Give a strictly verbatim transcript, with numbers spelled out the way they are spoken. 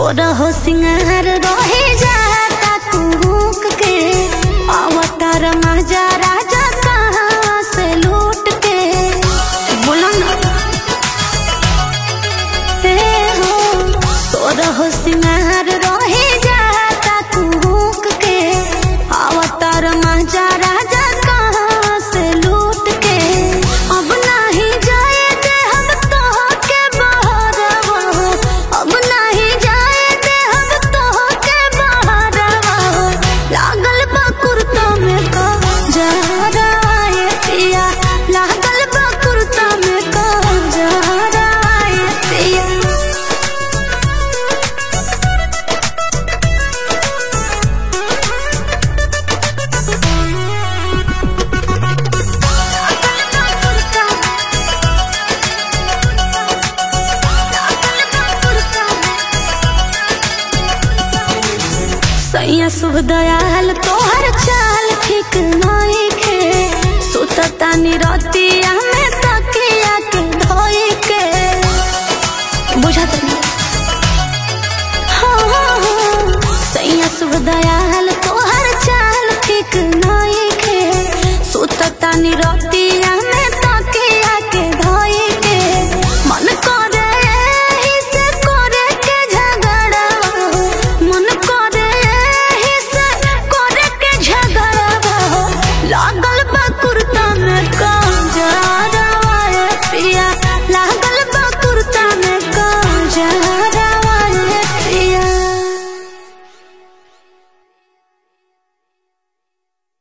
सोरहो सिंगार रहे जाता कुहुक के अवतार मजा राजा कहाँ से लूट के बुलंद हे हो सोरहो सिंगार रहे जाता कुहुक के अवतार मजा राजा कहाँ से लूट के अब नहीं जाए दे हम तो के बहरवा अब नहीं जाए दे हम तो के बहरवा लागल बा कुर्ता में का जहरा ये पिया लागल बा कुर्ता में का जहरा ये पिया सैया शुभ दयाल तोहर चाल ठीक नहीं खे सुतता निरतिया में तकिया के धोई के बुझत नहीं हाँ हाँ हाँ सैया शुभ दयाल तोहर चाल ठीक नहीं खे सुतता निरतिया